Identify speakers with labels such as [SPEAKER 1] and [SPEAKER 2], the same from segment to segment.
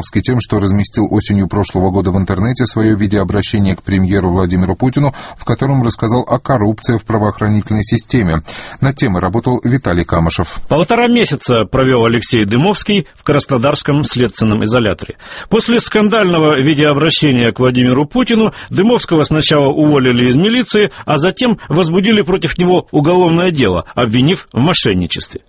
[SPEAKER 1] Дымовский тем, что разместил осенью прошлого года в интернете свое видеообращение к премьеру Владимиру Путину, в котором рассказал о коррупции в правоохранительной системе. Над темой работал Виталий Камышев.
[SPEAKER 2] 1,5 месяца провел Алексей Дымовский в Краснодарском следственном изоляторе. После скандального видеообращения к Владимиру Путину Дымовского сначала уволили из милиции, а затем возбудили против него уголовное дело, обвинив в мошенничестве.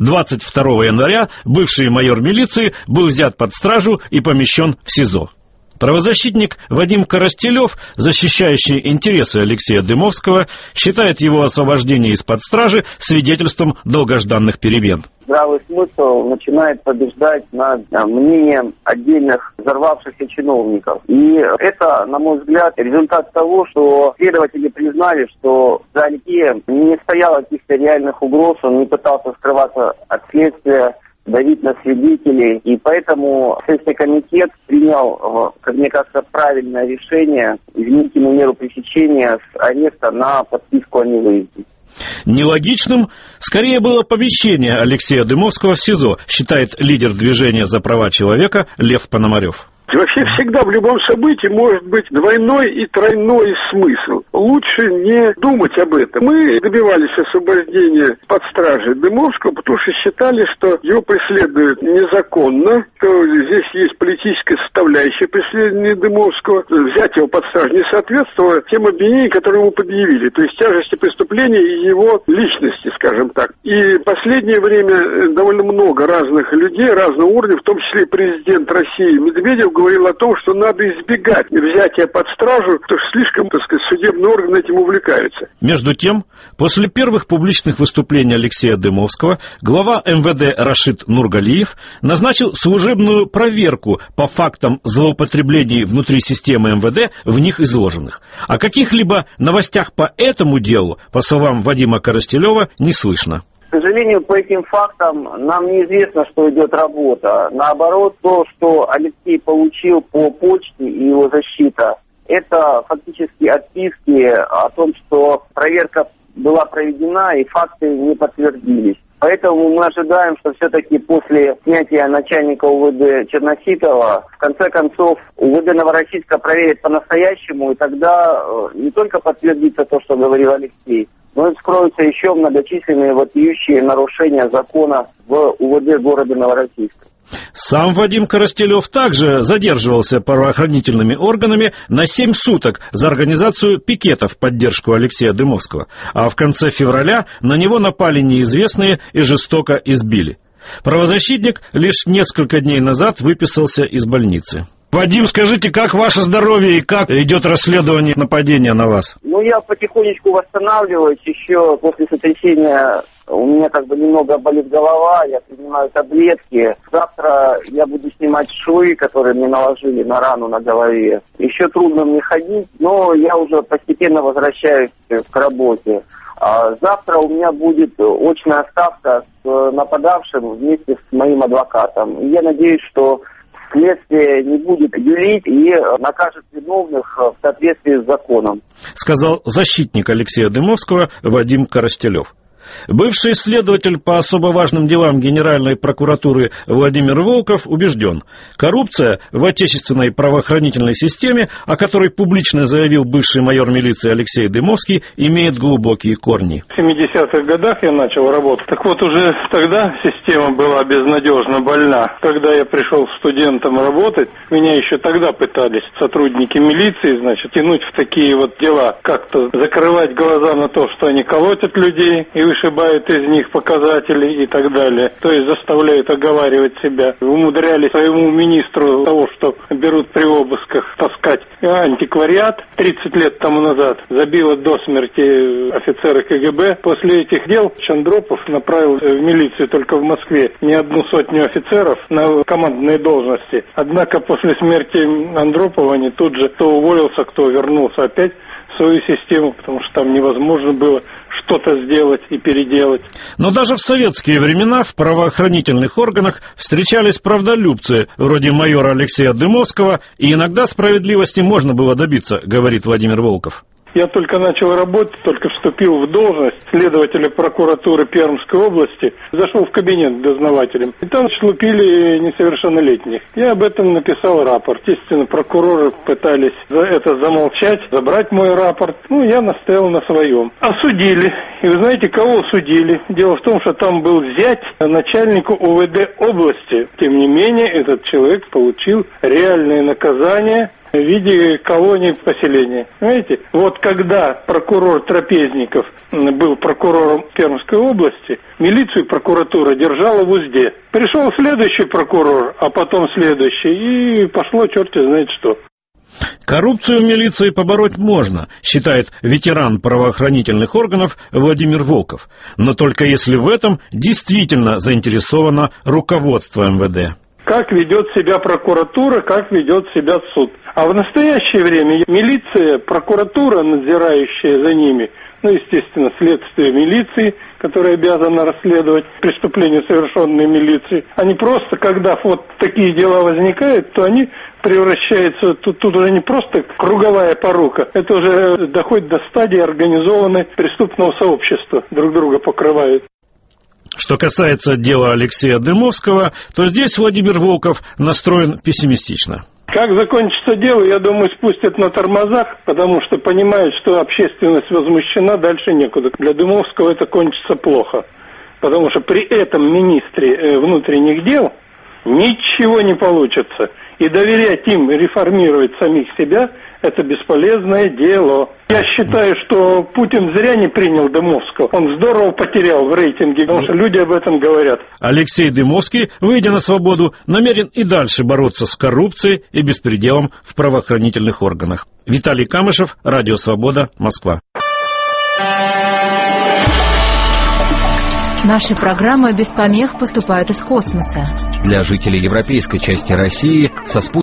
[SPEAKER 2] 22 января бывший майор милиции был взят под стражу и помещен в СИЗО. Правозащитник Вадим Коростелев, защищающий интересы Алексея Дымовского, считает его освобождение из-под стражи свидетельством долгожданных перемен.
[SPEAKER 3] Здравый смысл начинает побеждать над мнением отдельных взорвавшихся чиновников. И это, на мой взгляд, результат того, что следователи признали, что за Алексеем не стояло каких-то реальных угроз, он не пытался скрываться от следствия, давить на свидетелей. И поэтому Следственный комитет принял, как мне кажется, правильное решение изменить ему меру пресечения с ареста на подписку о невыезде.
[SPEAKER 2] Нелогичным скорее было помещение Алексея Дымовского в СИЗО, считает лидер движения за права человека Лев Пономарев.
[SPEAKER 4] Вообще всегда в любом событии может быть двойной и тройной смысл. Лучше не думать об этом. Мы добивались освобождения под стражей Дымовского, потому что считали, что его преследуют незаконно, что здесь есть политическая составляющая преследования Дымовского. Взять его под стражу не соответствовало тем обвинениям, которые ему предъявили, то есть тяжести преступления и его личности, скажем так. И в последнее время довольно много разных людей, разного уровня, в том числе президент России Медведев, говорил о том, что надо избегать взятия под стражу, потому что слишком, так сказать, судебные органы этим увлекаются.
[SPEAKER 2] Между тем, после первых публичных выступлений Алексея Дымовского, глава МВД Рашид Нургалиев назначил служебную проверку по фактам злоупотреблений внутри системы МВД, в них изложенных. О каких-либо новостях по этому делу, по словам Вадима Коростелева, не слышно.
[SPEAKER 3] К сожалению, по этим фактам нам неизвестно, что идет работа. Наоборот, то, что Алексей получил по почте и его защита, это фактически отписки о том, что проверка была проведена и факты не подтвердились. Поэтому мы ожидаем, что все-таки после снятия начальника УВД Черноситова, в конце концов, УВД Новороссийска проверит по-настоящему, и тогда не только подтвердится то, что говорил Алексей, но и вскроются еще многочисленные вопиющие нарушения закона в УВД города Новороссийска.
[SPEAKER 2] Сам Вадим Коростелев также задерживался правоохранительными органами на 7 суток за организацию пикета в поддержку Алексея Дымовского, а в конце февраля на него напали неизвестные и жестоко избили. Правозащитник лишь несколько дней назад выписался из больницы. Вадим, скажите, как ваше здоровье и как идет расследование нападения на вас?
[SPEAKER 3] Я потихонечку восстанавливаюсь. Еще после сотрясения у меня немного болит голова, я принимаю таблетки. Завтра я буду снимать швы, которые мне наложили на рану на голове. Еще трудно мне ходить, но я уже постепенно возвращаюсь к работе. Завтра у меня будет очная ставка с нападавшим вместе с моим адвокатом. И я надеюсь, что следствие не будет юлить и накажет виновных в соответствии с законом,
[SPEAKER 2] сказал защитник Алексея Дымовского Вадим Коростелев. Бывший следователь по особо важным делам Генеральной прокуратуры Владимир Волков убежден, коррупция в отечественной правоохранительной системе, о которой публично заявил бывший майор милиции Алексей Дымовский, имеет глубокие корни.
[SPEAKER 4] В 70-х годах я начал работать. Так вот, уже тогда система была безнадежно больна. Когда я пришел студентом работать, меня еще тогда пытались сотрудники милиции, тянуть в такие дела, как-то закрывать глаза на то, что они колотят людей и вышибают из них показатели и так далее. То есть заставляют оговаривать себя. Умудрялись своему министру того, что берут при обысках, таскать антиквариат 30 лет тому назад. Забило до смерти офицера КГБ. После этих дел Андропов направил в милицию только в Москве не 100 офицеров на командные должности. Однако после смерти Андропова они тут же кто уволился, кто вернулся опять в свою систему, потому что там невозможно было что-то сделать и переделать.
[SPEAKER 2] Но даже в советские времена в правоохранительных органах встречались правдолюбцы, вроде майора Алексея Дымовского, и иногда справедливости можно было добиться, говорит Владимир Волков.
[SPEAKER 4] Я только начал работать, только вступил в должность следователя прокуратуры Пермской области, зашел в кабинет к дознавателям, и там лупили несовершеннолетних. Я об этом написал рапорт. Естественно, прокуроры пытались это замолчать, забрать мой рапорт. Я настоял на своем. Осудили. И вы знаете, кого судили? Дело в том, что там был зять начальника УВД области. Тем не менее, этот человек получил реальное наказание в виде колонии поселения. Понимаете? Вот когда прокурор Трапезников был прокурором Пермской области, милицию прокуратура держала в узде. Пришел следующий прокурор, а потом следующий, и пошло черти знает что.
[SPEAKER 2] Коррупцию в милиции побороть можно, считает ветеран правоохранительных органов Владимир Волков, но только если в этом действительно заинтересовано руководство МВД.
[SPEAKER 4] Как ведет себя прокуратура, как ведет себя суд. А в настоящее время милиция, прокуратура, надзирающая за ними, естественно, следствие милиции, которое обязано расследовать преступления, совершенные милицией, они просто, когда вот такие дела возникают, то они превращаются, тут уже не просто круговая порука, это уже доходит до стадии организованной преступного сообщества, друг друга покрывают.
[SPEAKER 2] Что касается дела Алексея Дымовского, то здесь Владимир Волков настроен пессимистично.
[SPEAKER 4] Как закончится дело, я думаю, спустят на тормозах, потому что понимают, что общественность возмущена, дальше некуда. Для Дымовского это кончится плохо, потому что при этом министре внутренних дел ничего не получится. И доверять им реформировать самих себя – это бесполезное дело. Я считаю, что Путин зря не принял Дымовского. Он здорово потерял в рейтинге, потому что люди об этом говорят.
[SPEAKER 2] Алексей Дымовский, выйдя на свободу, намерен и дальше бороться с коррупцией и беспределом в правоохранительных органах. Виталий Камышев, Радио Свобода, Москва.
[SPEAKER 5] Наши программы без помех поступают из космоса.
[SPEAKER 6] Для жителей европейской части России со спутником